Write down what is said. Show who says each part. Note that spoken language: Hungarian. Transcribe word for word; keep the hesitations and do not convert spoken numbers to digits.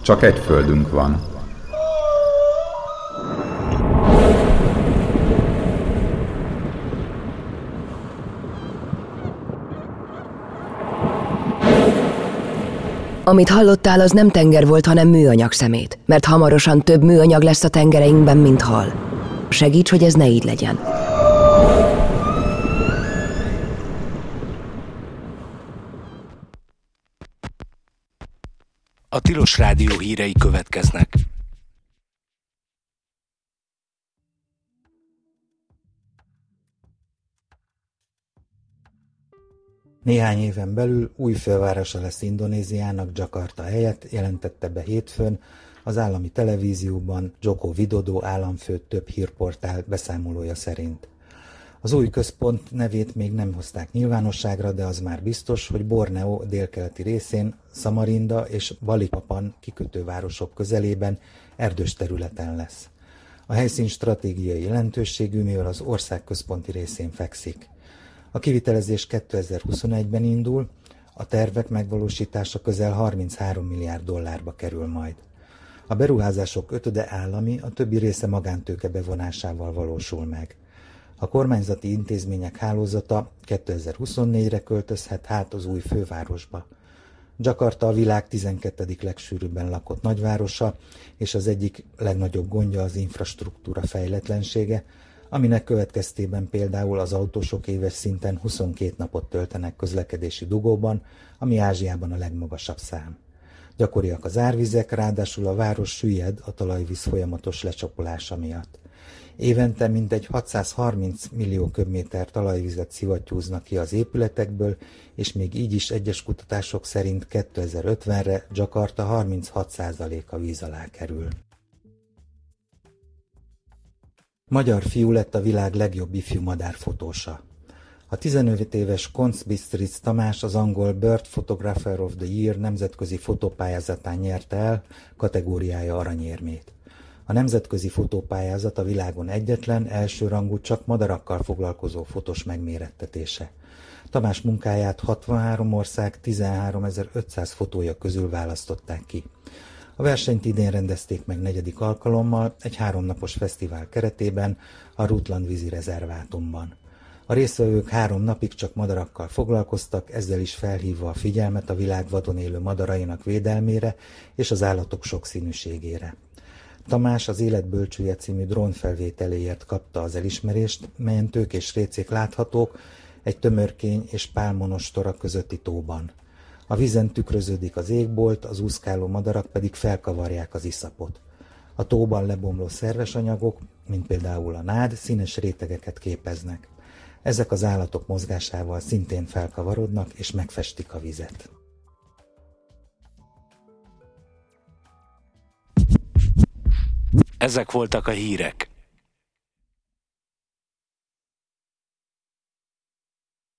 Speaker 1: Csak egy földünk van.
Speaker 2: Amit hallottál, az nem tenger volt, hanem műanyag szemét, mert hamarosan több műanyag lesz a tengereinkben, mint hal. Segíts, hogy ez ne így legyen.
Speaker 3: A Tilos Rádió hírei következnek.
Speaker 4: Néhány éven belül új fővárosa lesz Indonéziának, Jakarta helyett, jelentette be hétfőn az állami televízióban Joko Widodo államfő több hírportál beszámolója szerint. Az új központ nevét még nem hozták nyilvánosságra, de az már biztos, hogy Borneo délkeleti részén, Samarinda és Balikpapan kikötővárosok közelében erdős területen lesz. A helyszín stratégiai jelentőségű, mivel az ország központi részén fekszik. A kivitelezés kétezer-huszonegyben indul, a tervek megvalósítása közel harminchárom milliárd dollárba kerül majd. A beruházások ötöde állami, a többi része magántőke bevonásával valósul meg. A kormányzati intézmények hálózata kétezer-huszonnégyre költözhet hát az új fővárosba. Jakarta a világ tizenkettedik legsűrűbben lakott nagyvárosa, és az egyik legnagyobb gondja az infrastruktúra fejletlensége, aminek következtében például az autósok éves szinten huszonkét napot töltenek közlekedési dugóban, ami Ázsiában a legmagasabb szám. Gyakoriak az árvizek, ráadásul a város süllyed a talajvíz folyamatos lecsapolása miatt. Évente mintegy hatszázharminc millió köbméter talajvizet szivattyúznak ki az épületekből, és még így is egyes kutatások szerint kétezer-ötvenre Jakarta harminchat százaléka víz alá kerül. Magyar fiú lett a világ legjobb ifjú madárfotósa. A tizenöt éves Konc Bistric Tamás az angol Bird Photographer of the Year nemzetközi fotópályázatán nyerte el kategóriája aranyérmét. A nemzetközi fotópályázat a világon egyetlen, elsőrangú, csak madarakkal foglalkozó fotós megmérettetése. Tamás munkáját hatvanhárom ország tizenháromezer-ötszáz fotója közül választották ki. A versenyt idén rendezték meg negyedik alkalommal egy háromnapos fesztivál keretében a Rutland vízi rezervátumban. A résztvevők három napig csak madarakkal foglalkoztak, ezzel is felhívva a figyelmet a világ vadon élő madarainak védelmére és az állatok sokszínűségére. Tamás az Élet bölcsője című drónfelvételéért kapta az elismerést, melyen tők és récék láthatók egy tömörkény és pálmonostora közötti tóban. A vízen tükröződik az égbolt, az úszkáló madarak pedig felkavarják az iszapot. A tóban lebomló szerves anyagok, mint például a nád, színes rétegeket képeznek. Ezek az állatok mozgásával szintén felkavarodnak és megfestik a vizet.
Speaker 3: Ezek voltak a hírek.